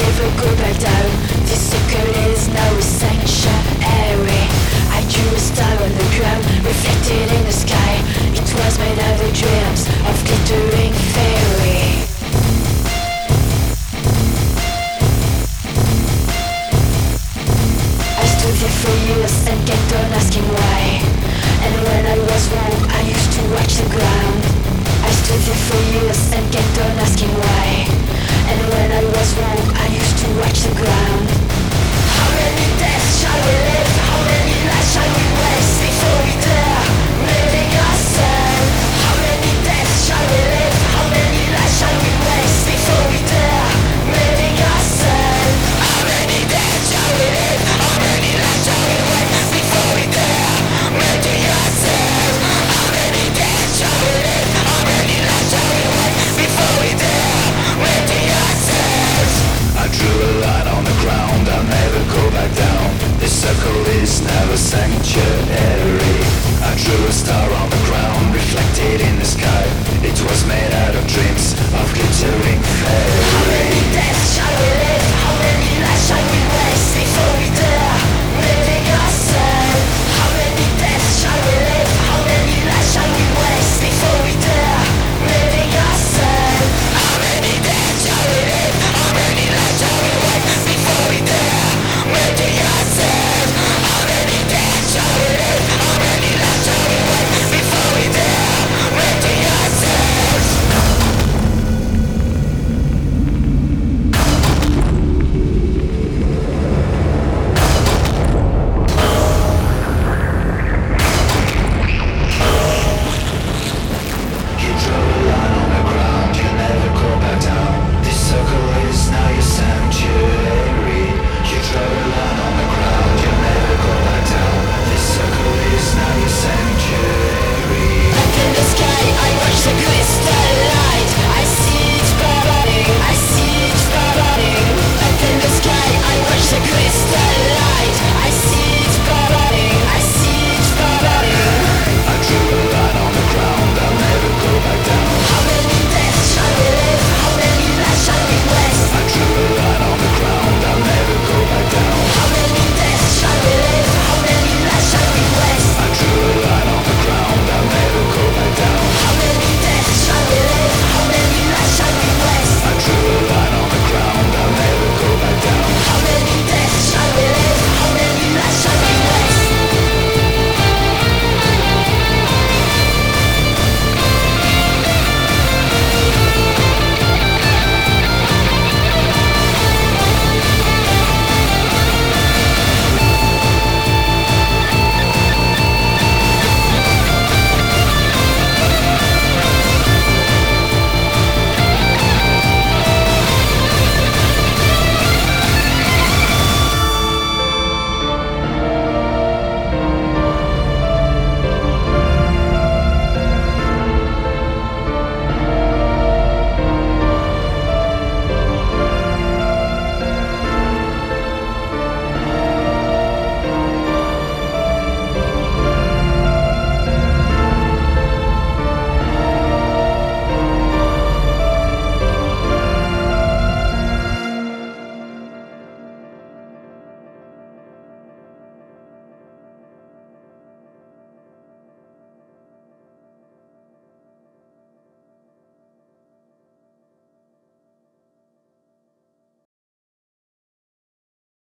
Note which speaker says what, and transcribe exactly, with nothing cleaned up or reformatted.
Speaker 1: never go back down. This circle is now a sanctuary. I drew a star on the ground, reflected in the sky. It was made out of dreams of glittering fairy. I stood there for years and kept on asking why. And when I was wrong, I used to watch the ground. I stood there for years and kept on asking why.